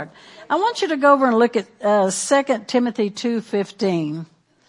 Lord. I want you to go over and look at 2 Timothy 2:15.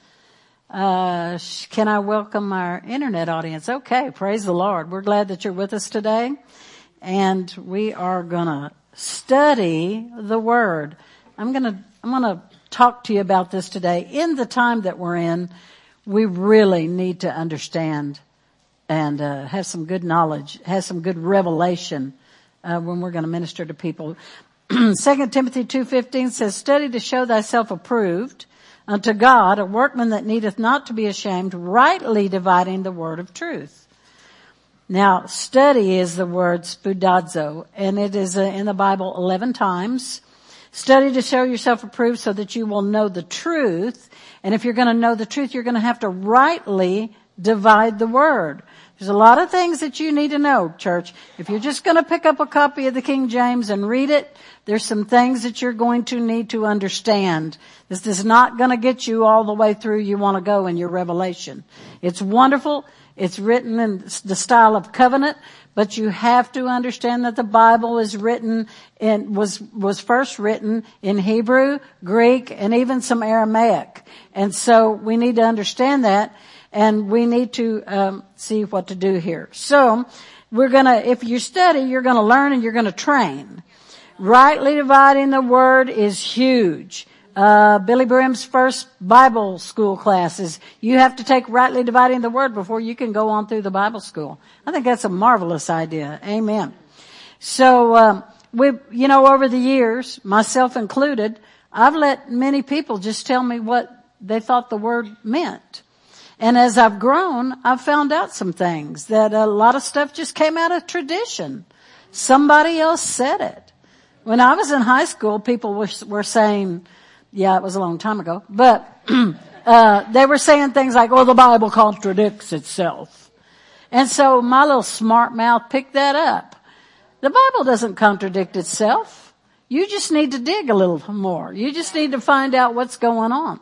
Can I welcome our internet audience? Okay, praise the Lord. We're glad that you're with us today. And we are gonna study the Word. I'm gonna talk to you about this today. In the time that we're in, we really need to understand and have some good knowledge, have some good revelation when we're going to minister to people. 2 Timothy 2:15 says, "Study to show thyself approved unto God, a workman that needeth not to be ashamed, rightly dividing the word of truth." Now, study is the word spoudazo, and it is in the Bible 11 times. Study to show yourself approved so that you will know the truth. And if you're going to know the truth, you're going to have to rightly divide the word. There's a lot of things that you need to know, church. If you're just going to pick up a copy of the King James and read it, there's some things that you're going to need to understand. This is not going to get you all the way through you want to go in your revelation. It's wonderful. It's written in the style of covenant, but you have to understand that the Bible is written was first written in Hebrew, Greek, and even some Aramaic. And so we need to understand that. And we need to see what to do here. So if you study, you're gonna learn and you're gonna train. Rightly dividing the word is huge. Billy Brim's first Bible school class is you have to take rightly dividing the word before you can go on through the Bible school. I think that's a marvelous idea. Amen. So over the years, myself included, I've let many people just tell me what they thought the word meant. And as I've grown, I've found out some things that a lot of stuff just came out of tradition. Somebody else said it. When I was in high school, people were saying, yeah, it was a long time ago, but they were saying things like, "Oh, the Bible contradicts itself." And so my little smart mouth picked that up. The Bible doesn't contradict itself. You just need to dig a little more. You just need to find out what's going on.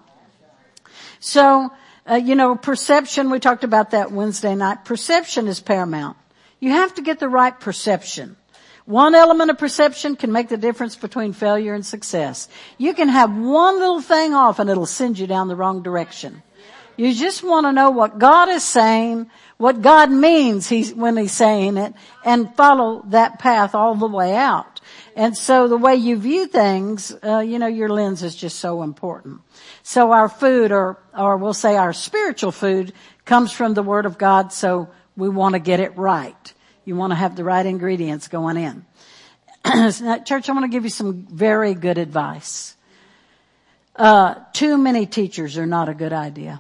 So, perception, we talked about that Wednesday night. Perception is paramount. You have to get the right perception. One element of perception can make the difference between failure and success. You can have one little thing off and it'll send you down the wrong direction. You just want to know what God is saying, what God means when He's saying it, and follow that path all the way out. And so the way you view things, your lens is just so important. So our food, or we'll say our spiritual food, comes from the Word of God, so we want to get it right. You want to have the right ingredients going in. Now, church, I want to give you some very good advice. Too many teachers are not a good idea.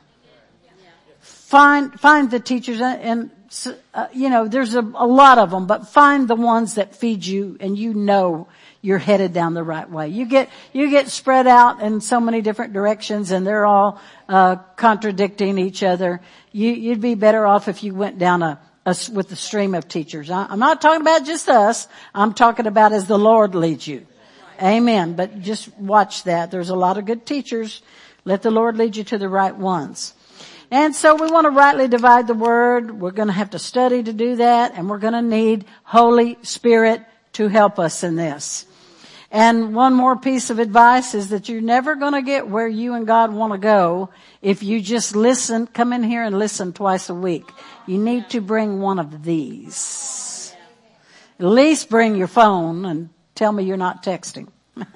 Find the teachers, and there's a lot of them, but find the ones that feed you and you're headed down the right way. You get spread out in so many different directions and they're all contradicting each other. You'd be better off if you went down with the stream of teachers. I'm not talking about just us. I'm talking about as the Lord leads you. Amen. But just watch that. There's a lot of good teachers. Let the Lord lead you to the right ones. And so we want to rightly divide the word. We're going to have to study to do that, and we're going to need Holy Spirit to help us in this. And one more piece of advice is that you're never going to get where you and God want to go if you just come in here and listen twice a week. You need to bring one of these. At least bring your phone and tell me you're not texting.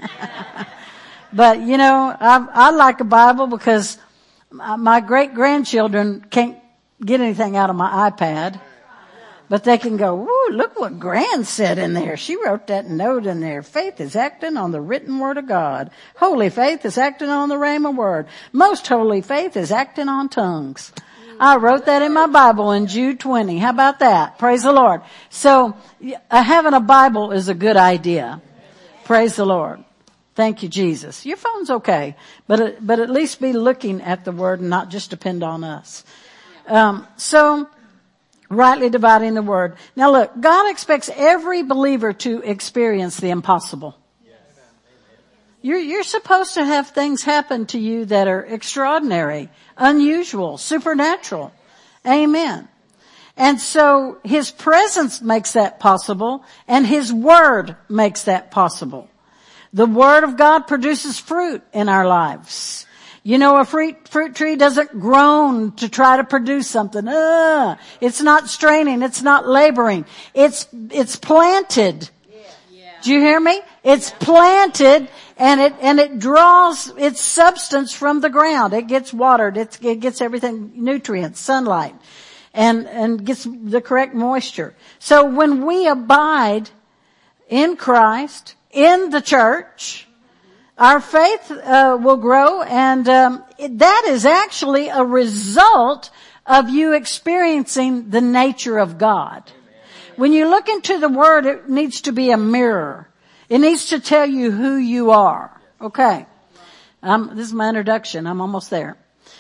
But I like a Bible because my great-grandchildren can't get anything out of my iPad, but they can go, "Ooh, look what Gran said in there. She wrote that note in there. Faith is acting on the written word of God. Holy faith is acting on the rhema word. Most holy faith is acting on tongues." I wrote that in my Bible in Jude 20. How about that? Praise the Lord. So having a Bible is a good idea. Praise the Lord. Thank you, Jesus. Your phone's okay, but at least be looking at the word and not just depend on us. So rightly dividing the word. Now look, God expects every believer to experience the impossible. You're supposed to have things happen to you that are extraordinary, unusual, supernatural. Amen. And so His presence makes that possible, and His word makes that possible. The Word of God produces fruit in our lives. You know, a fruit tree doesn't groan to try to produce something. It's not straining. It's not laboring. It's planted. Do you hear me? It's planted and it draws its substance from the ground. It gets watered. It gets everything, nutrients, sunlight, and gets the correct moisture. So when we abide in Christ, in the church, our faith will grow, and that is actually a result of you experiencing the nature of God. When you look into the Word, it needs to be a mirror. It needs to tell you who you are. Okay. This is my introduction. I'm almost there.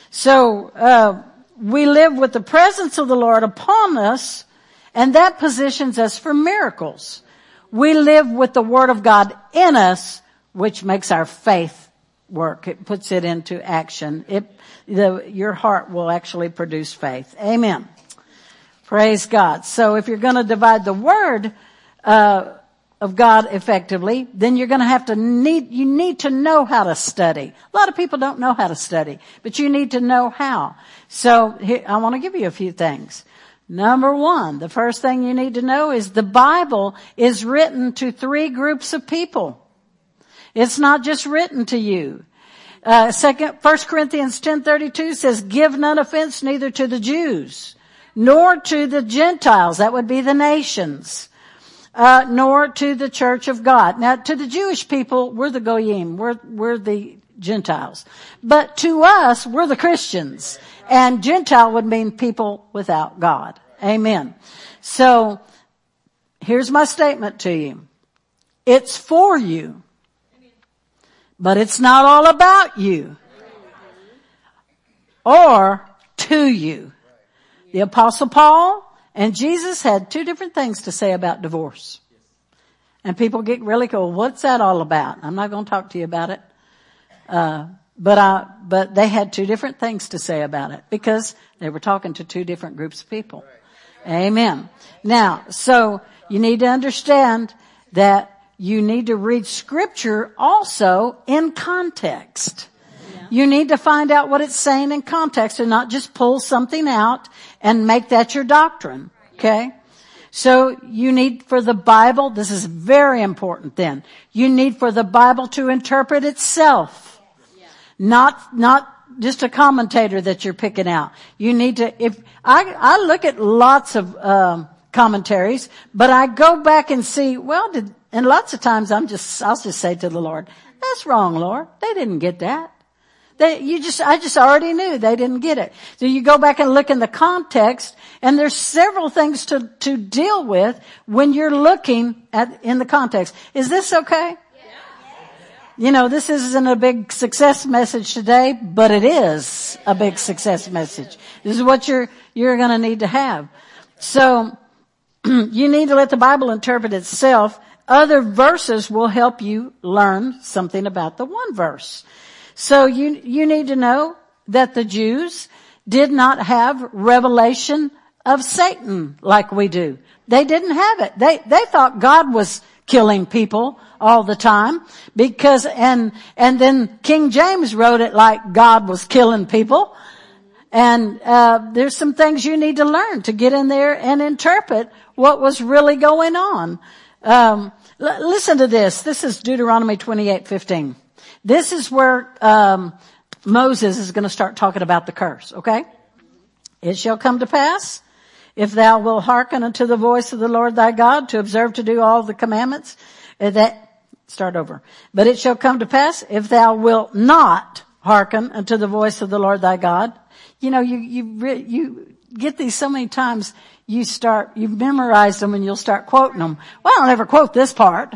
So we live with the presence of the Lord upon us, and that positions us for miracles. We live with the Word of God in us, which makes our faith work. It puts it into action. Your heart will actually produce faith. Amen. Praise God. So if you're going to divide the Word of God effectively, then you're going to have to you need to know how to study. A lot of people don't know how to study, but you need to know how. So here, I want to give you a few things. Number one, the first thing you need to know is the Bible is written to 3 groups of people. It's not just written to you. 1 Corinthians 10:32 says, give none offense neither to the Jews, nor to the Gentiles, that would be the nations, nor to the church of God. Now, to the Jewish people, we're the Goyim, we're the Gentiles. But to us, we're the Christians. And Gentile would mean people without God. Amen. So, here's my statement to you. It's for you. But it's not all about you. Or to you. The Apostle Paul and Jesus had 2 different things to say about divorce. And people get really cool. What's that all about? I'm not going to talk to you about it. But they had 2 different things to say about it because they were talking to 2 different groups of people. Amen. Now, so you need to understand that you need to read Scripture also in context. You need to find out what it's saying in context and not just pull something out and make that your doctrine. Okay? So you need for the Bible, this is very important then, you need for the Bible to interpret itself. Not just a commentator that you're picking out. You need to, if I look at lots of commentaries, but I go back and see, and lots of times I'll just say to the Lord, that's wrong, Lord. They didn't get that. I just already knew they didn't get it. So you go back and look in the context, and there's several things to deal with when you're looking in the context. Is this okay? You know, this isn't a big success message today, but it is a big success message. This is what you're going to need to have. So, you need to let the Bible interpret itself. Other verses will help you learn something about the one verse. So you need to know that the Jews did not have revelation of Satan like we do. They didn't have it. They thought God was killing people all the time because, and then King James wrote it like God was killing people. And, there's some things you need to learn to get in there and interpret what was really going on. Listen to this. This is Deuteronomy 28:15. This is where, Moses is going to start talking about the curse, okay? It shall come to pass, if thou wilt hearken unto the voice of the Lord thy God, to observe to do all the commandments, But it shall come to pass, if thou wilt not hearken unto the voice of the Lord thy God. You know, you get these so many times, you've memorized them and you'll start quoting them. Well, I'll never quote this part.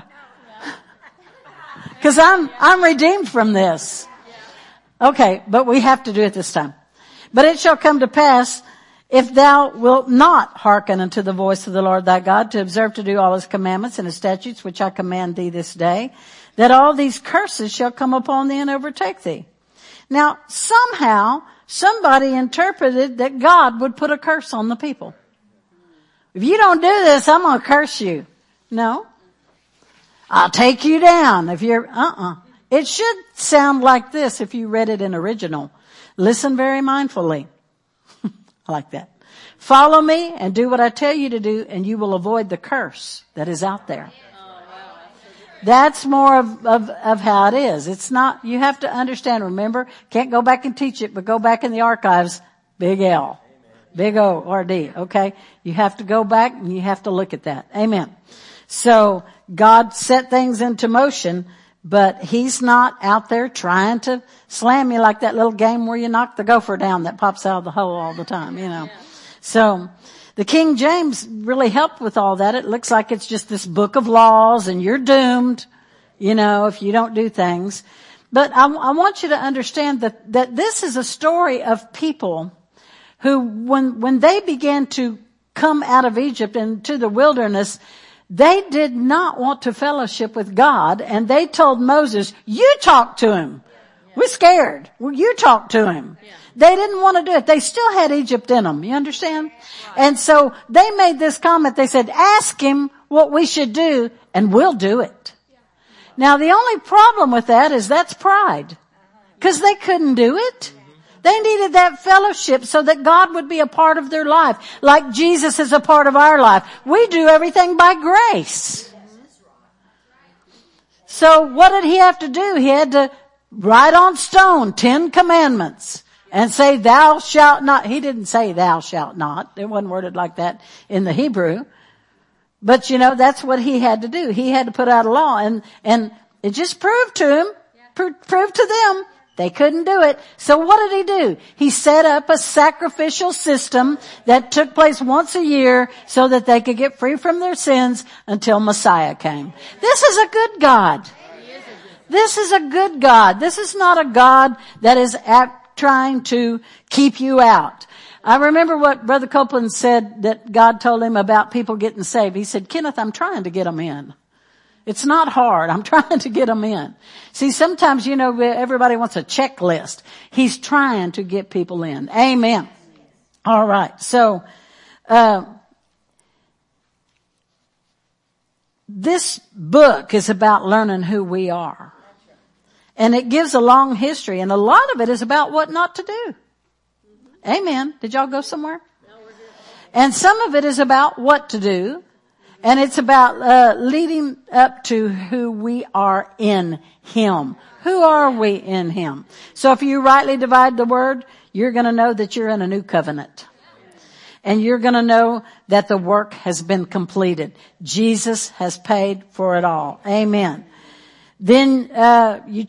Cause I'm redeemed from this. Okay, but we have to do it this time. But it shall come to pass, if thou wilt not hearken unto the voice of the Lord thy God, to observe to do all his commandments and his statutes, which I command thee this day, that all these curses shall come upon thee and overtake thee. Now, somehow, somebody interpreted that God would put a curse on the people. If you don't do this, I'm going to curse you. No. I'll take you down if you're, It should sound like this if you read it in original. Listen very mindfully. I like that. Follow me and do what I tell you to do, and you will avoid the curse that is out there. That's more of how it is. It's not, you have to understand, remember, can't go back and teach it, but go back in the archives, big L, big O, R, D, okay? You have to go back and you have to look at that. Amen. So, God set things into motion, but He's not out there trying to slam you like that little game where you knock the gopher down that pops out of the hole all the time, you know. So, the King James really helped with all that. It looks like it's just this book of laws and you're doomed, you know, if you don't do things. But I want you to understand that this is a story of people who, when they began to come out of Egypt into the wilderness, they did not want to fellowship with God, and they told Moses, you talk to him. We're scared. Well, you talk to him. They didn't want to do it. They still had Egypt in them. You understand? And so they made this comment. They said, ask him what we should do, and we'll do it. Now, the only problem with that is that's pride, because they couldn't do it. They needed that fellowship so that God would be a part of their life, like Jesus is a part of our life. We do everything by grace. So what did he have to do? He had to write on stone 10 commandments and say, thou shalt not. He didn't say thou shalt not. It wasn't worded like that in the Hebrew. But you know, that's what he had to do. He had to put out a law, and it just proved to him, proved to them, they couldn't do it. So what did he do? He set up a sacrificial system that took place once a year so that they could get free from their sins until Messiah came. This is a good God. This is a good God. This is not a God that is trying to keep you out. I remember what Brother Copeland said that God told him about people getting saved. He said, Kenneth, I'm trying to get them in. It's not hard. I'm trying to get them in. See, sometimes, you know, everybody wants a checklist. He's trying to get people in. Amen. All right. So, this book is about learning who we are. And it gives a long history, and a lot of it is about what not to do. Amen. Did y'all go somewhere? And some of it is about what to do. And it's about leading up to who we are in Him. Who are we in Him? So if you rightly divide the word, you're going to know that you're in a new covenant. And you're going to know that the work has been completed. Jesus has paid for it all. Amen. Then you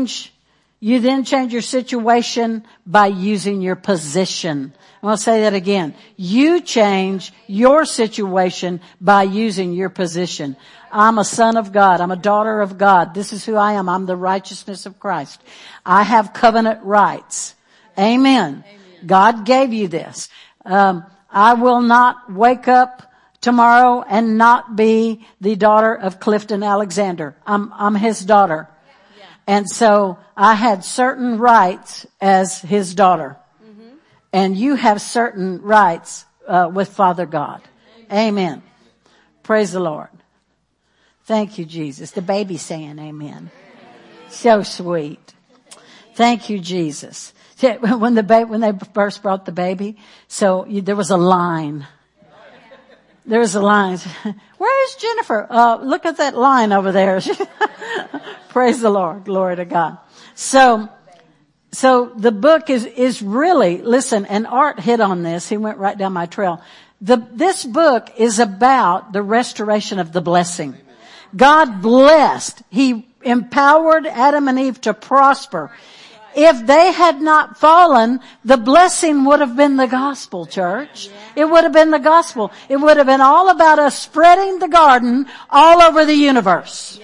then change your situation by using your position. I'm going to say that again. You change your situation by using your position. I'm a son of God. I'm a daughter of God. This is who I am. I'm the righteousness of Christ. I have covenant rights. Amen. God gave you this. I will not wake up tomorrow and not be the daughter of Clifton Alexander. I'm his daughter. And so I had certain rights as his daughter. And you have certain rights with Father God. Amen. Praise the Lord. Thank you, Jesus. The baby saying amen. So sweet. Thank you, Jesus. When they first brought the baby, so there was a line. There was a line. Where is Jennifer? Look at that line over there. Praise the Lord. Glory to God. So the book is really, listen, and Art hit on this. He went right down my trail. This book is about the restoration of the blessing. God blessed. He empowered Adam and Eve to prosper. If they had not fallen, the blessing would have been the gospel, church. It would have been the gospel. It would have been all about us spreading the garden all over the universe.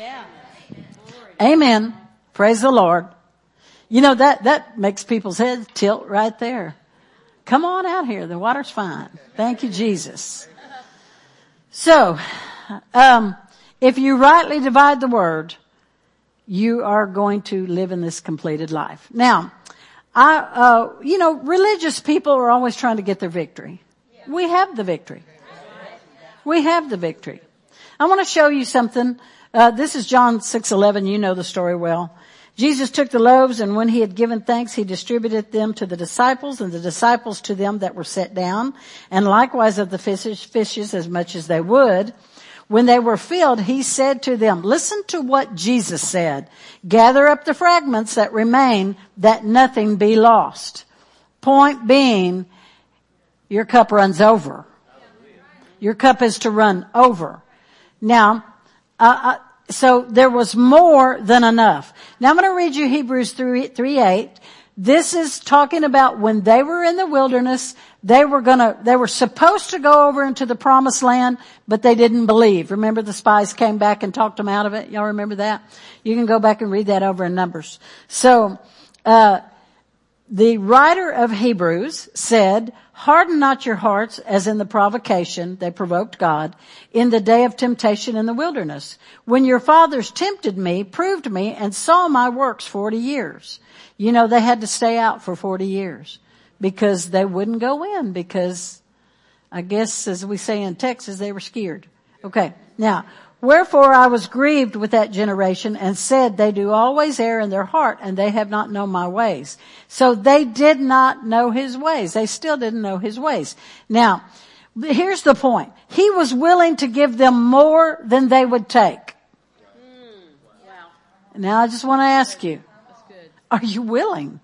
Amen. Praise the Lord. You know, that makes people's heads tilt right there. Come on out here. The water's fine. Thank you, Jesus. So, if you rightly divide the word, you are going to live in this completed life. Now, religious people are always trying to get their victory. We have the victory. We have the victory. I want to show you something This is John 6:11. You know the story well. Jesus took the loaves, and when he had given thanks, he distributed them to the disciples, and the disciples to them that were set down, and likewise of the fishes as much as they would. When they were filled, he said to them, listen to what Jesus said, gather up the fragments that remain, that nothing be lost. Point being, your cup runs over. Your cup is to run over. Now, so there was more than enough. Now I'm going to read you Hebrews 3:8. This is talking about when they were in the wilderness, they were supposed to go over into the promised land, but they didn't believe. Remember the spies came back and talked them out of it? Y'all remember that? You can go back and read that over in Numbers. So, the writer of Hebrews said, harden not your hearts as in the provocation they provoked God in the day of temptation in the wilderness, when your fathers tempted me, proved me, and saw my works 40 years. You know, they had to stay out for 40 years because they wouldn't go in because I guess, as we say in Texas, they were scared. Okay. Now, wherefore I was grieved with that generation and said, they do always err in their heart, and they have not known my ways. So they did not know his ways. They still didn't know his ways. Now, here's the point. He was willing to give them more than they would take. Wow. Now I just want to ask you, are you willing?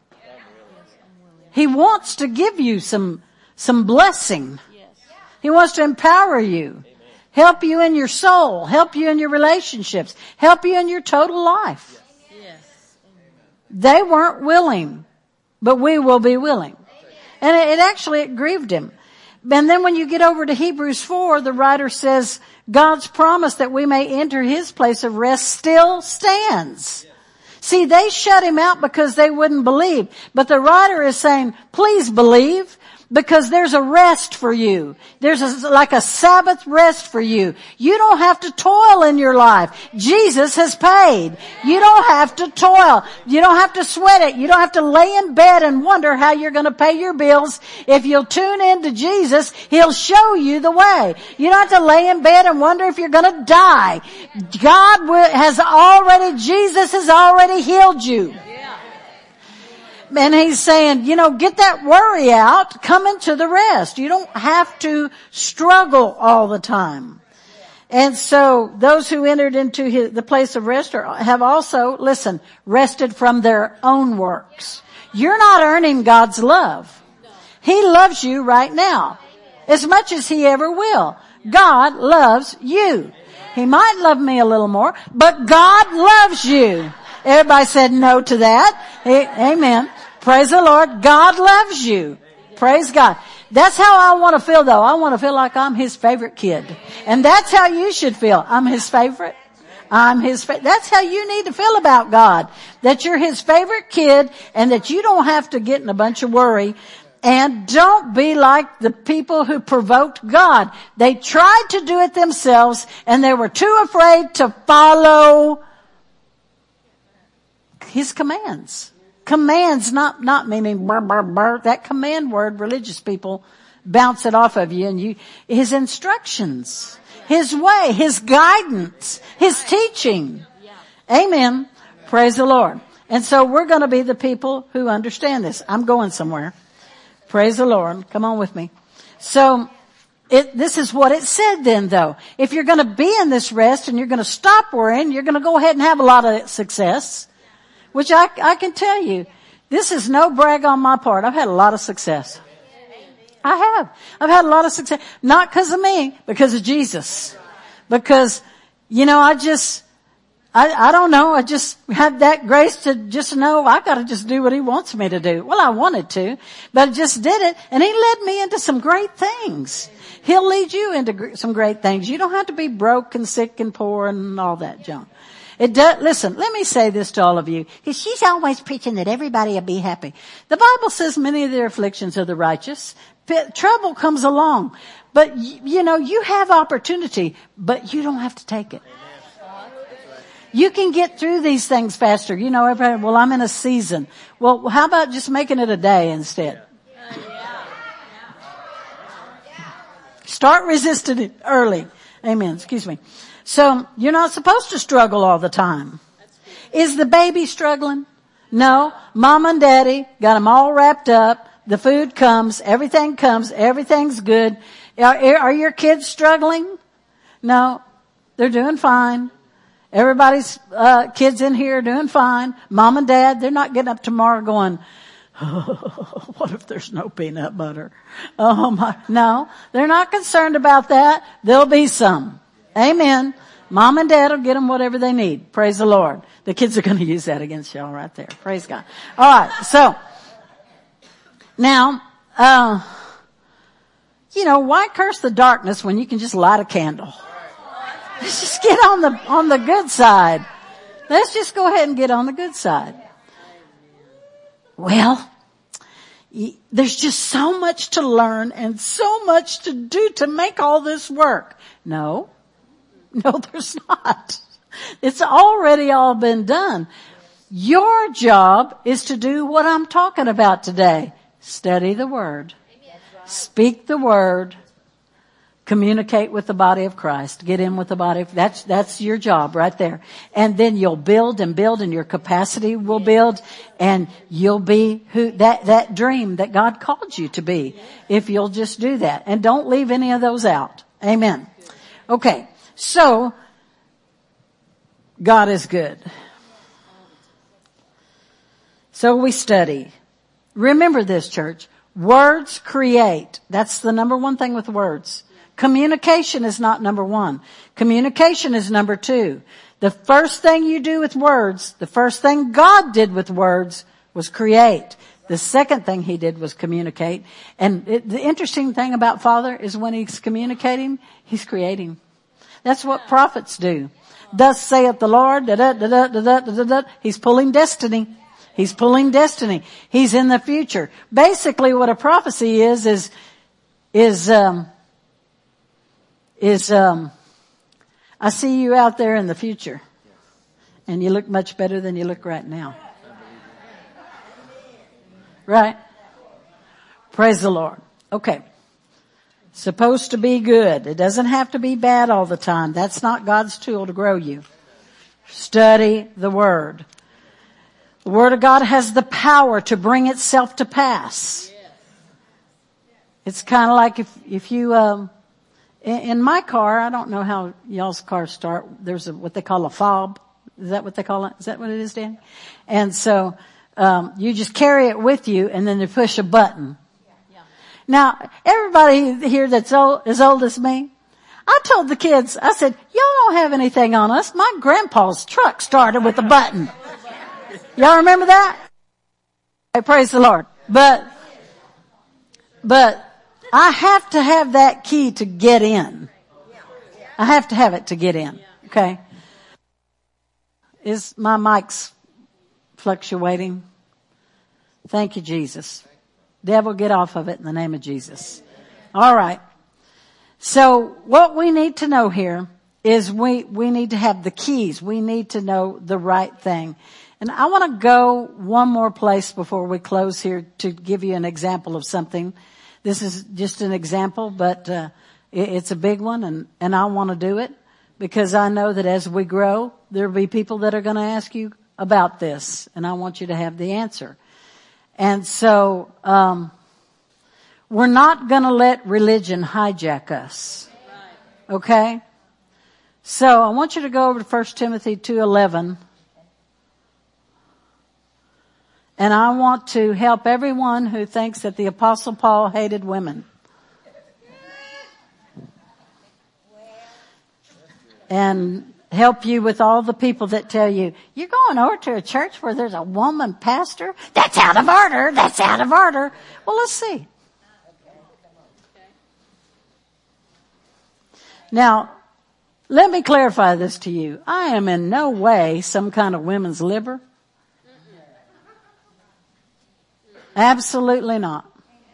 He wants to give you some blessing. He wants to empower you. Help you in your soul, help you in your relationships, help you in your total life. Yes. They weren't willing, but we will be willing. And it grieved him. And then when you get over to Hebrews 4, the writer says, God's promise that we may enter his place of rest still stands. See, they shut him out because they wouldn't believe. But the writer is saying, please believe. Because there's a rest for you. There's like a Sabbath rest for you. You don't have to toil in your life. Jesus has paid. You don't have to toil. You don't have to sweat it. You don't have to lay in bed and wonder how you're going to pay your bills. If you'll tune in to Jesus, he'll show you the way. You don't have to lay in bed and wonder if you're going to die. Jesus has already healed you. And he's saying, get that worry out, come into the rest. You don't have to struggle all the time. And so those who entered into the place of rest have also, rested from their own works. You're not earning God's love. He loves you right now, as much as he ever will. God loves you. He might love me a little more, but God loves you. Everybody said no to that. Amen. Praise the Lord. God loves you. Praise God. That's how I want to feel though. I want to feel like I'm his favorite kid. And that's how you should feel. I'm his favorite. That's how you need to feel about God. That you're his favorite kid and that you don't have to get in a bunch of worry. And don't be like the people who provoked God. They tried to do it themselves and they were too afraid to follow his commands. Commands, not meaning burr, burr, burr. That command word, religious people bounce it off of you and his instructions, his way, his guidance, his teaching. Amen. Praise the Lord. And so we're going to be the people who understand this. I'm going somewhere. Praise the Lord. Come on with me. So this is what it said then though. If you're going to be in this rest and you're going to stop worrying, you're going to go ahead and have a lot of success. Which I can tell you, this is no brag on my part. I've had a lot of success. I have. I've had a lot of success. Not because of me, because of Jesus. Because, I don't know. I just had that grace to just know I got to just do what he wants me to do. Well, I wanted to, but I just did it. And he led me into some great things. He'll lead you into some great things. You don't have to be broke and sick and poor and all that junk. Listen, let me say this to all of you. She's always preaching that everybody will be happy. The Bible says many of their afflictions are the righteous. Trouble comes along. But, you have opportunity, but you don't have to take it. You can get through these things faster. Everybody, well, I'm in a season. Well, how about just making it a day instead? Start resisting it early. Amen. Excuse me. So you're not supposed to struggle all the time. Is the baby struggling? No. Mom and daddy got them all wrapped up. The food comes, everything's good. Are your kids struggling? No. They're doing fine. Everybody's, kids in here are doing fine. Mom and dad, they're not getting up tomorrow going, oh, what if there's no peanut butter? Oh my, no. They're not concerned about that. There'll be some. Amen. Mom and dad will get them whatever they need. Praise the Lord. The kids are going to use that against y'all right there. Praise God. All right. So now, why curse the darkness when you can just light a candle? Let's just get on the good side. Let's just go ahead and get on the good side. Well, there's just so much to learn and so much to do to make all this work. No, there's not. It's already all been done. Your job is to do what I'm talking about today. Study the Word. Speak the Word. Communicate with the body of Christ. Get in with the body. That's your job right there. And then you'll build and your capacity will build and you'll be that dream that God called you to be. If you'll just do that. And don't leave any of those out. Amen. Okay. So, God is good. So we study. Remember this, church. Words create. That's the number one thing with words. Communication is not number one. Communication is number two. The first thing you do with words, the first thing God did with words was create. The second thing he did was communicate. And the interesting thing about Father is when he's communicating, he's creating. That's what prophets do. Thus saith the Lord, he's pulling destiny. He's pulling destiny. He's in the future. Basically what a prophecy is I see you out there in the future and you look much better than you look right now. Right? Praise the Lord. Okay. Supposed to be good. It doesn't have to be bad all the time. That's not God's tool to grow you. Study the Word. The Word of God has the power to bring itself to pass. It's kind of like if you, in my car, I don't know how y'all's cars start. There's what they call a fob. Is that what they call it? Is that what it is, Dan? And so, you just carry it with you and then you push a button. Now, everybody here that's as old as me, I told the kids, I said, y'all don't have anything on us. My grandpa's truck started with a button. Y'all remember that? Hey, praise the Lord. But I have to have that key to get in. I have to have it to get in. Okay. Is my mic's fluctuating? Thank you, Jesus. Devil, get off of it in the name of Jesus. All right. So what we need to know here is we need to have the keys. We need to know the right thing. And I want to go one more place before we close here to give you an example of something. This is just an example, but it's a big one, and I want to do it because I know that as we grow, there will be people that are going to ask you about this, and I want you to have the answer. And so, we're not gonna let religion hijack us. Okay? So, I want you to go over to 1 Timothy 2:11. And I want to help everyone who thinks that the Apostle Paul hated women. And help you with all the people that tell you, you're going over to a church where there's a woman pastor? That's out of order. That's out of order. Well, let's see. Now, let me clarify this to you. I am in no way some kind of women's liber. Absolutely not.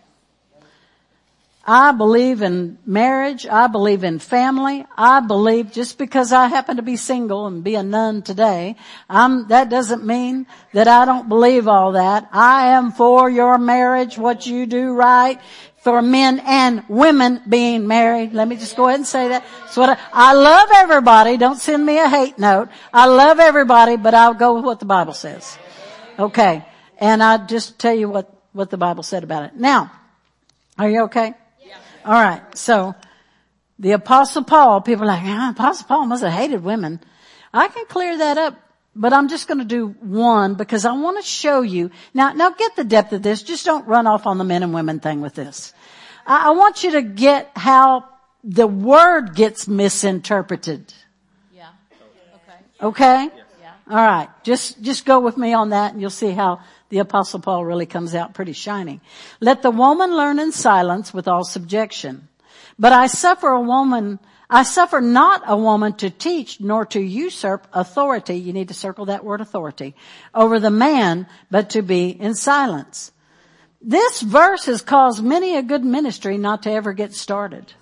I believe in marriage. I believe in family. I believe just because I happen to be single and be a nun today, that doesn't mean that I don't believe all that. I am for your marriage, what you do right. for men and women being married. Let me just go ahead and say that. So I love everybody. Don't send me a hate note. I love everybody, but I'll go with what the Bible says. Okay. And I'll just tell you what the Bible said about it. Now, are you okay? Yeah. All right. So the Apostle Paul, people are like, Apostle Paul must have hated women. I can clear that up, but I'm just going to do one because I want to show you. Now get the depth of this. Just don't run off on the men and women thing with this. I want you to get how the word gets misinterpreted. Yeah. Okay? Yeah. All right. Just go with me on that and you'll see how the Apostle Paul really comes out pretty shining. Let the woman learn in silence with all subjection. But I suffer not a woman to teach nor to usurp authority. You need to circle that word authority over the man, but to be in silence. This verse has caused many a good ministry not to ever get started.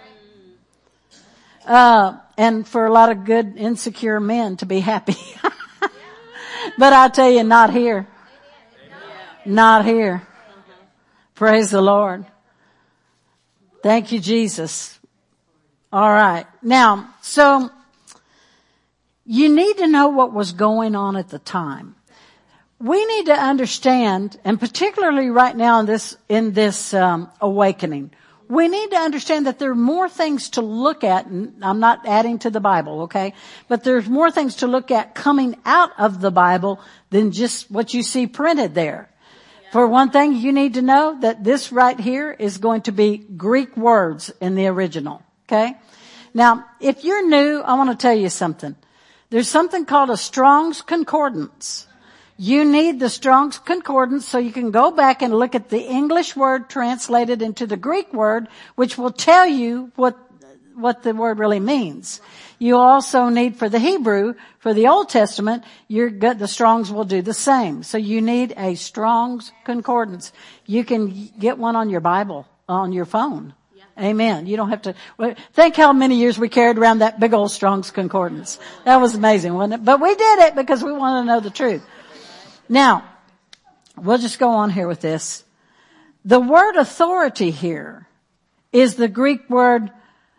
And for a lot of good insecure men to be happy. But I tell you, not here. Not here. Praise the Lord. Thank you, Jesus. All right. Now, so you need to know what was going on at the time. We need to understand, and particularly right now in this awakening, we need to understand that there are more things to look at, and I'm not adding to the Bible, okay? But there's more things to look at coming out of the Bible than just what you see printed there. For one thing, you need to know that this right here is going to be Greek words in the original, okay? Now, if you're new, I want to tell you something. There's something called a Strong's Concordance. You need the Strong's Concordance so you can go back and look at the English word translated into the Greek word, which will tell you what the word really means. You also need for the Hebrew, for the Old Testament, the Strong's will do the same. So you need a Strong's Concordance. You can get one on your Bible, on your phone. Yeah. Amen. You don't have to, think how many years we carried around that big old Strong's Concordance. That was amazing, wasn't it? But we did it because we wanted to know the truth. Now, we'll just go on here with this. The word authority here is the Greek word,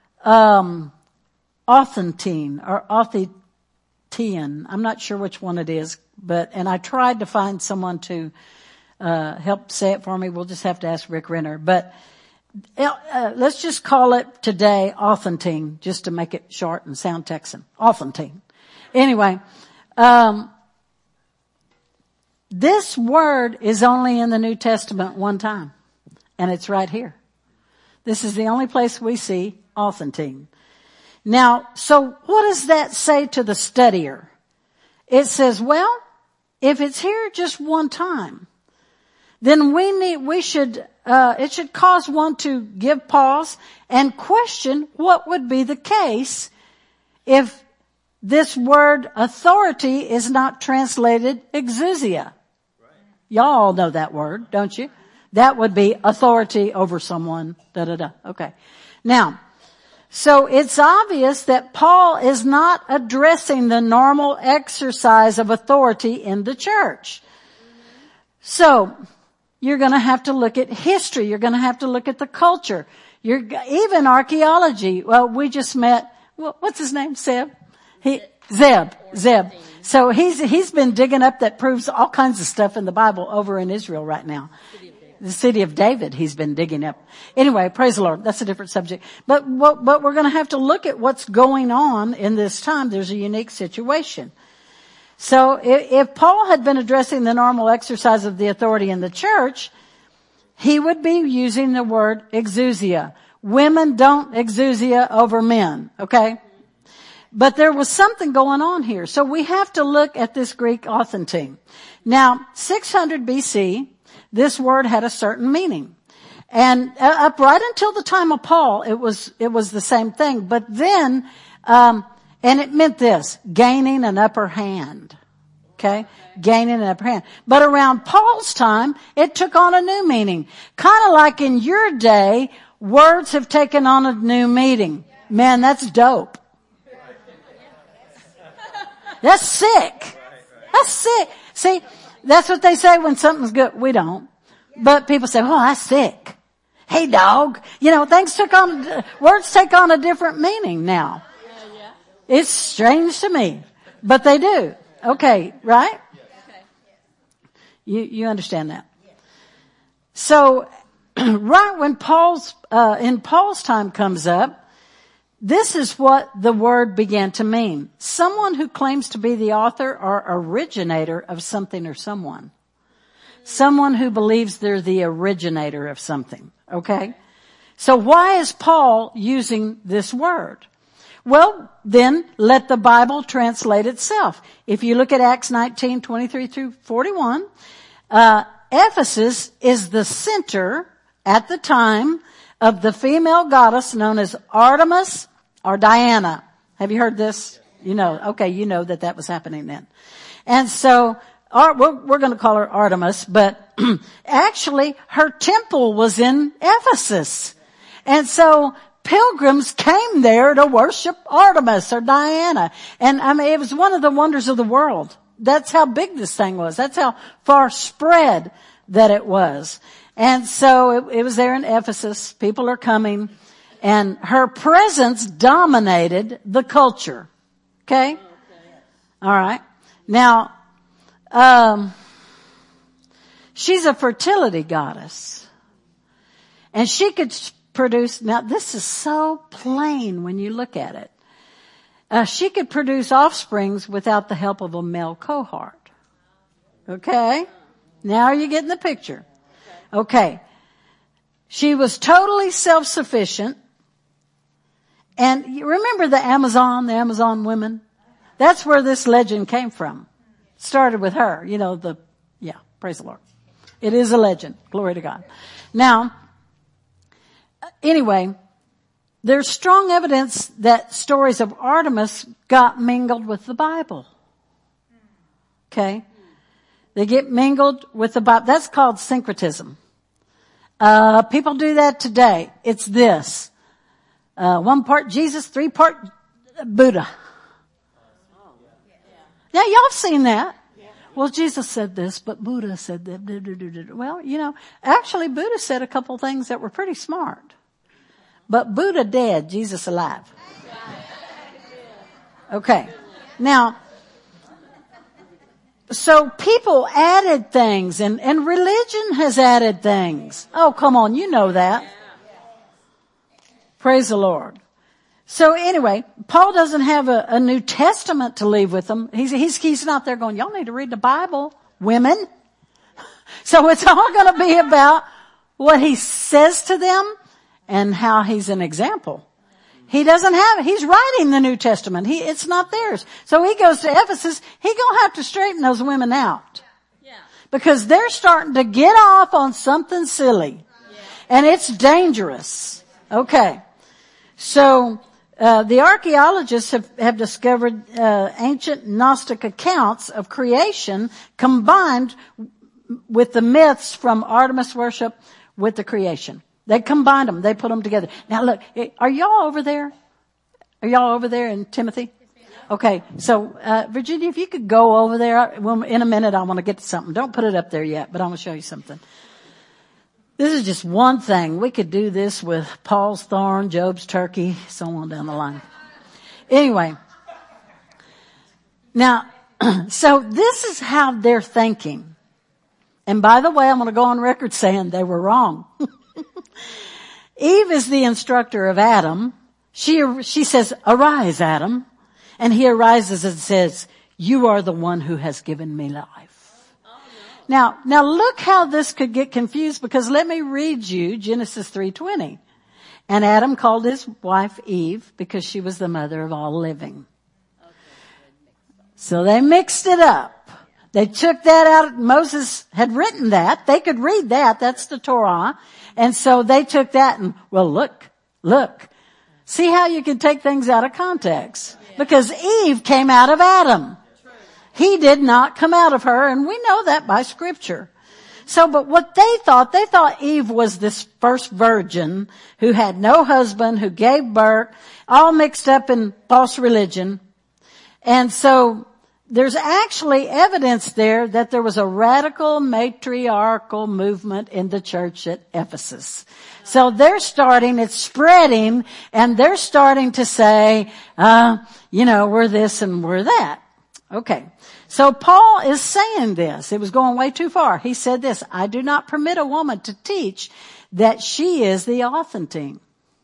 authentine or authentian. I'm not sure which one it is, and I tried to find someone to, help say it for me. We'll just have to ask Rick Renner, but, let's just call it today authentine, just to make it short and sound Texan. Authentine. Anyway, this word is only in the New Testament one time, and it's right here. This is the only place we see authentine. Now, so what does that say to the studier? It says, well, if it's here just one time, then it should cause one to give pause and question what would be the case if this word authority is not translated exousia. Y'all all know that word, don't you? That would be authority over someone, Okay. Now, so it's obvious that Paul is not addressing the normal exercise of authority in the church. So, you're gonna have to look at history. You're gonna have to look at the culture. Even archaeology. Well, we just met, what's his name? Zeb. So he's been digging up that proves all kinds of stuff in the Bible over in Israel right now. The city of David he's been digging up. Anyway, praise the Lord. That's a different subject. But we're going to have to look at what's going on in this time. There's a unique situation. So if Paul had been addressing the normal exercise of the authority in the church, he would be using the word exousia. Women don't exousia over men, okay? But there was something going on here. So we have to look at this Greek authentine. Now, 600 BC, this word had a certain meaning. And up right until the time of Paul, it was the same thing. But then, and it meant this, gaining an upper hand. Okay? Gaining an upper hand. But around Paul's time, it took on a new meaning. Kind of like in your day, words have taken on a new meaning. Man, that's dope. That's sick. That's sick. See, that's what they say when something's good. We don't. But people say, oh, that's sick. hey dog. Words take on a different meaning now. It's strange to me, but they do. Okay, right? You understand that? So, right when in Paul's time comes up, this is what the word began to mean. Someone who claims to be the author or originator of something or someone. Someone who believes they're the originator of something. Okay? So why is Paul using this word? Well, then let the Bible translate itself. If you look at Acts 19:23 through 41, Ephesus is the center at the time of the female goddess known as Artemis or Diana. Have you heard this? Okay, you know that was happening then. And so, we're going to call her Artemis, but actually her temple was in Ephesus. And so pilgrims came there to worship Artemis or Diana. And it was one of the wonders of the world. That's how big this thing was. That's how far spread that it was. And so it was there in Ephesus. People are coming. And her presence dominated the culture. Okay? All right. Now, she's a fertility goddess. And she could produce, now this is so plain when you look at it. She could produce offsprings without the help of a male cohort. Okay? Now you're getting the picture. Okay. She was totally self-sufficient. And you remember the Amazon women? That's where this legend came from. Started with her, praise the Lord. It is a legend. Glory to God. Now, anyway, there's strong evidence that stories of Artemis got mingled with the Bible. Okay? They get mingled with the Bible. That's called syncretism. People do that today. It's this. 1 part Jesus, 3 part Buddha. Now y'all have seen that. Well, Jesus said this, but Buddha said that. Well, actually Buddha said a couple things that were pretty smart. But Buddha dead, Jesus alive. Okay. Now, so people added things and religion has added things. Oh, come on, you know that. Praise the Lord. So anyway, Paul doesn't have a New Testament to leave with them. He's not there going, y'all need to read the Bible, women. So it's all going to be about what he says to them and how he's an example. He doesn't have it. He's writing the New Testament. It's not theirs. So he goes to Ephesus. He's going to have to straighten those women out. Because they're starting to get off on something silly. And it's dangerous. Okay. So, the archaeologists have discovered, ancient Gnostic accounts of creation combined with the myths from Artemis worship with the creation. They combined them. They put them together. Now look, are y'all over there? Are y'all over there in Timothy? Okay. So, Virginia, if you could go over there, in a minute I want to get to something. Don't put it up there yet, but I'm going to show you something. This is just one thing. We could do this with Paul's thorn, Job's turkey, so on down the line. Anyway. Now, so this is how they're thinking. And by the way, I'm going to go on record saying they were wrong. Eve is the instructor of Adam. She says, arise, Adam. And he arises and says, you are the one who has given me life. Now look how this could get confused, because let me read you Genesis 3:20. And Adam called his wife Eve because she was the mother of all living. So they mixed it up. They took that out. Moses had written that. They could read that. That's the Torah. And so they took that and, well, look. See how you can take things out of context? Because Eve came out of Adam. He did not come out of her, and we know that by scripture. So, but what they thought Eve was this first virgin who had no husband, who gave birth, all mixed up in false religion. And so there's actually evidence there that there was a radical matriarchal movement in the church at Ephesus. So it's spreading, and they're starting to say, we're this and we're that. Okay. So Paul is saying this. It was going way too far. He said this, I do not permit a woman to teach that she is the authentic.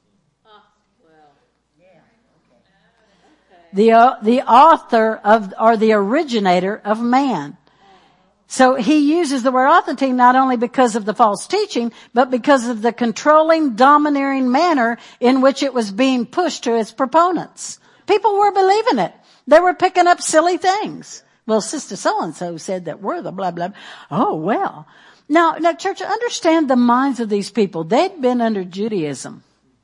The author of, or the originator of man. So he uses the word authentic not only because of the false teaching, but because of the controlling, domineering manner in which it was being pushed to its proponents. People were believing it. They were picking up silly things. Well, Sister so-and-so said that we're the blah, blah. Oh, well. Now, church, understand the minds of these people. They'd been under Judaism.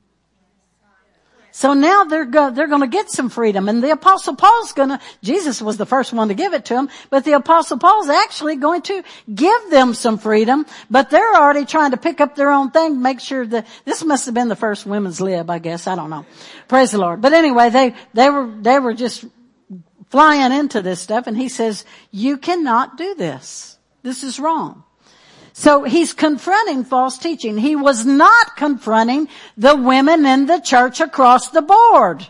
So now they're going to get some freedom. And the Apostle Paul's Jesus was the first one to give it to them, but the Apostle Paul's actually going to give them some freedom, but they're already trying to pick up their own thing, make sure that this must have been the first women's lib, I guess. I don't know. Praise the Lord. But anyway, they were just flying into this stuff, and he says, you cannot do this. This is wrong. So he's confronting false teaching. He was not confronting the women in the church across the board.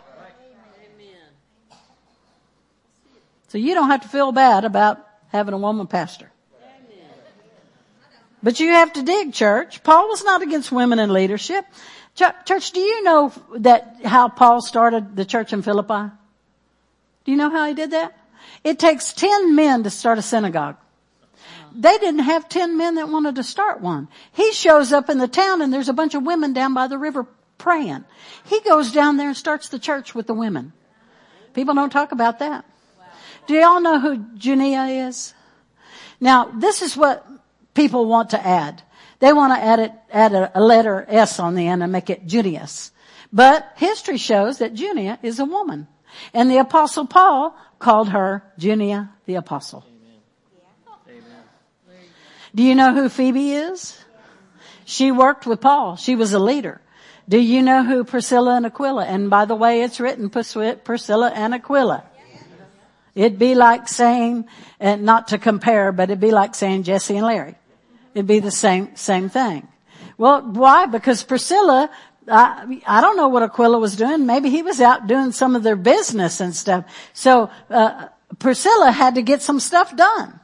So you don't have to feel bad about having a woman pastor. But you have to dig, church. Paul was not against women in leadership. Church, do you know how Paul started the church in Philippi? Do you know how he did that? It takes 10 men to start a synagogue. They didn't have 10 men that wanted to start one. He shows up in the town and there's a bunch of women down by the river praying. He goes down there and starts the church with the women. People don't talk about that. Do y'all know who Junia is? Now, this is what people want to add. They want to add a letter S on the end and make it Junius. But history shows that Junia is a woman. And the Apostle Paul called her Junia the Apostle. Amen. Do you know who Phoebe is? She worked with Paul. She was a leader. Do you know who Priscilla and Aquila? And by the way, it's written Priscilla and Aquila. It'd be like saying, and not to compare, but it'd be like saying Jesse and Larry. It'd be the same thing. Well, why? Because Priscilla, I don't know what Aquila was doing. Maybe he was out doing some of their business and stuff. So, Priscilla had to get some stuff done.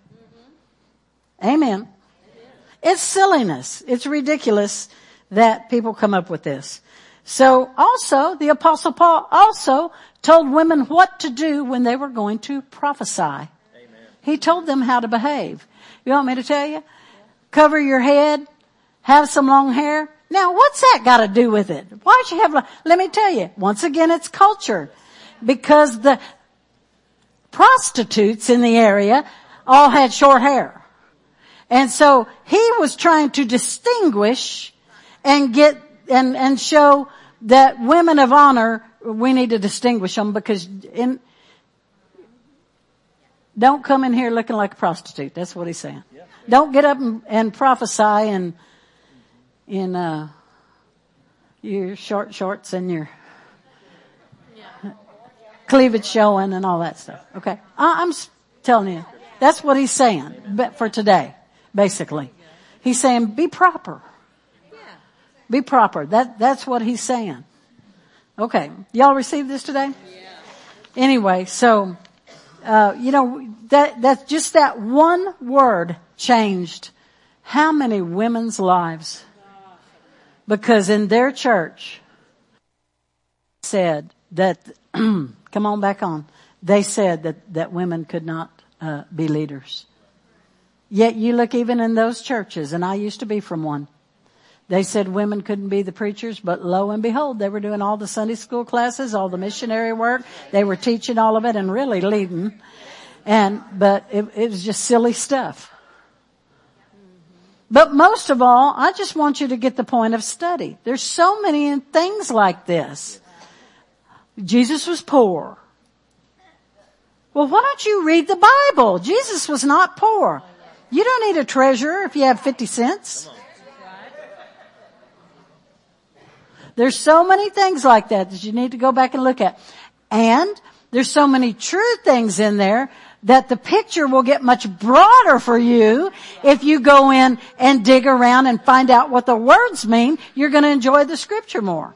Amen. It's silliness. It's ridiculous that people come up with this. So also, the Apostle Paul also told women what to do when they were going to prophesy. Amen. He told them how to behave. You want me to tell you? Cover your head, have some long hair. Now, what's that got to do with it? Why don't you have, let me tell you, once again, it's culture. Because the prostitutes in the area all had short hair. And so he was trying to distinguish and get, and show that women of honor, we need to distinguish them because don't come in here looking like a prostitute. That's what he's saying. Yeah. Don't get up and prophesy in your short shorts and your cleavage showing and all that stuff. Okay. I'm telling you, that's what he's saying for today, basically. He's saying be proper. Be proper. That's what he's saying. Okay. Y'all receive this today? Yeah. Anyway, so, that's just that one word changed how many women's lives? Because in their church said that, come on back on, they said that women could not, be leaders. Yet you look even in those churches, and I used to be from one. They said women couldn't be the preachers, but lo and behold, they were doing all the Sunday school classes, all the missionary work. They were teaching all of it and really leading. But it was just silly stuff. But most of all, I just want you to get the point of study. There's so many things like this. Jesus was poor. Well, why don't you read the Bible? Jesus was not poor. You don't need a treasurer if you have 50 cents. There's so many things like that you need to go back and look at. And there's so many true things in there that the picture will get much broader for you if you go in and dig around and find out what the words mean. You're going to enjoy the scripture more.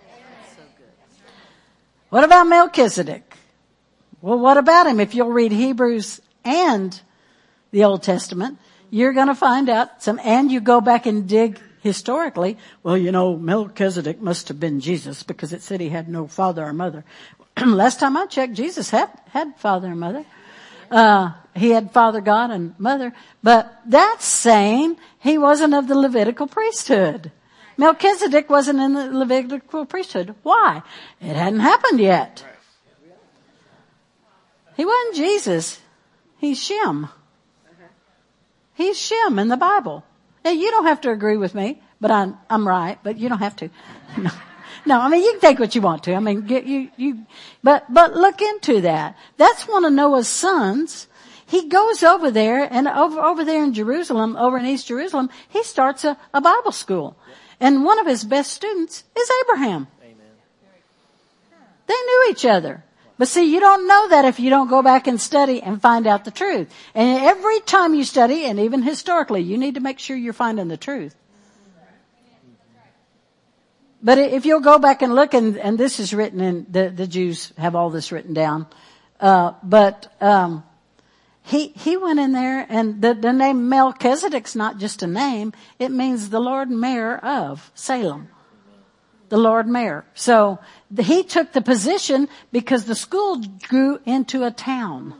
What about Melchizedek? Well, what about him? If you'll read Hebrews and the Old Testament, you're going to find out and you go back and dig historically. Well, Melchizedek must have been Jesus because it said he had no father or mother. Last time I checked, Jesus had father and mother. He had Father God and Mother, but that's saying he wasn't of the Levitical priesthood. Melchizedek wasn't in the Levitical priesthood. Why? It hadn't happened yet. He wasn't Jesus. He's Shem. He's Shem in the Bible. Now, you don't have to agree with me, but I'm right, but you don't have to. No, I mean, you can take what you want to. I mean, but look into that. That's one of Noah's sons. He goes over there and over there in Jerusalem, over in East Jerusalem, he starts a Bible school. And one of his best students is Abraham. Amen. They knew each other. But see, you don't know that if you don't go back and study and find out the truth. And every time you study, and even historically, you need to make sure you're finding the truth. But if you'll go back and look, and this is written in, the Jews have all this written down. He went in there, and the name Melchizedek's not just a name. It means the Lord Mayor of Salem. The Lord Mayor. So he took the position because the school grew into a town.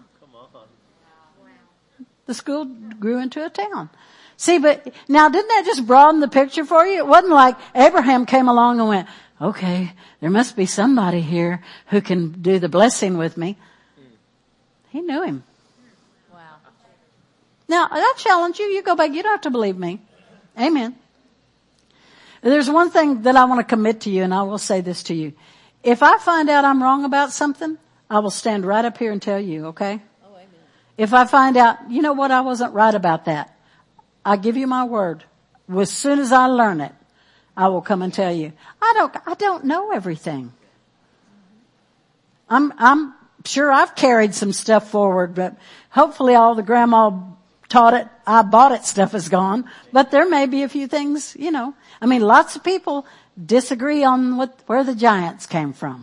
The school grew into a town. See, but now didn't that just broaden the picture for you? It wasn't like Abraham came along and went, okay, there must be somebody here who can do the blessing with me. He knew him. Wow. Now, I challenge you. You go back. You don't have to believe me. Amen. There's one thing that I want to commit to you, and I will say this to you. If I find out I'm wrong about something, I will stand right up here and tell you, okay? Oh, amen. If I find out, you know what, I wasn't right about that, I give you my word. As soon as I learn it, I will come and tell you. I don't know everything. I'm sure I've carried some stuff forward, but hopefully all the grandma taught it, I bought it stuff is gone. But there may be a few things, I mean, lots of people disagree on where the giants came from.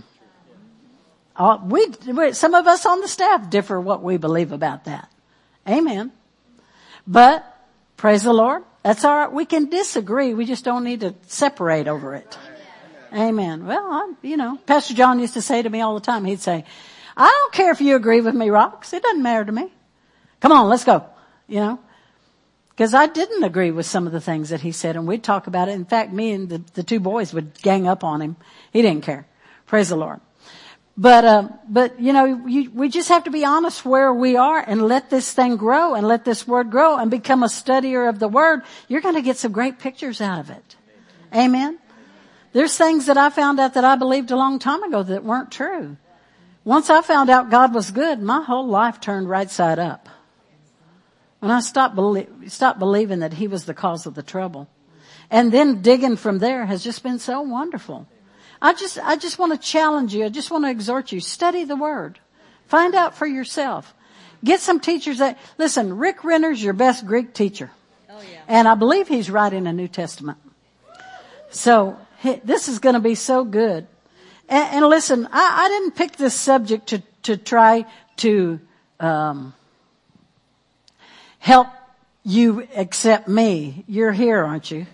Some of us on the staff differ what we believe about that. Amen. But praise the Lord. That's all right. We can disagree. We just don't need to separate over it. Amen. Well, Pastor John used to say to me all the time, he'd say, I don't care if you agree with me, Rox. It doesn't matter to me. Come on, let's go. Because I didn't agree with some of the things that he said, and we'd talk about it. In fact, me and the two boys would gang up on him. He didn't care. Praise the Lord. But we just have to be honest where we are and let this thing grow and let this word grow and become a studier of the word. You're going to get some great pictures out of it. Amen. There's things that I found out that I believed a long time ago that weren't true. Once I found out God was good, my whole life turned right side up. When I stopped believing that he was the cause of the trouble. And then digging from there has just been so wonderful. I just want to challenge you. I just want to exhort you. Study the word. Find out for yourself. Get some teachers listen, Rick Renner's your best Greek teacher. Oh, yeah. And I believe he's writing a New Testament. So this is going to be so good. And listen, I didn't pick this subject to try to, help you accept me. You're here, aren't you?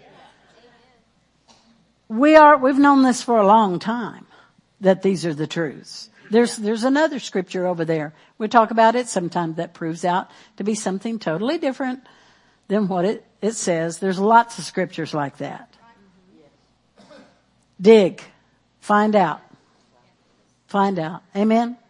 We've known this for a long time, that these are the truths. There's another scripture over there. We talk about it sometimes that proves out to be something totally different than what it says. There's lots of scriptures like that. Dig. Find out. Amen.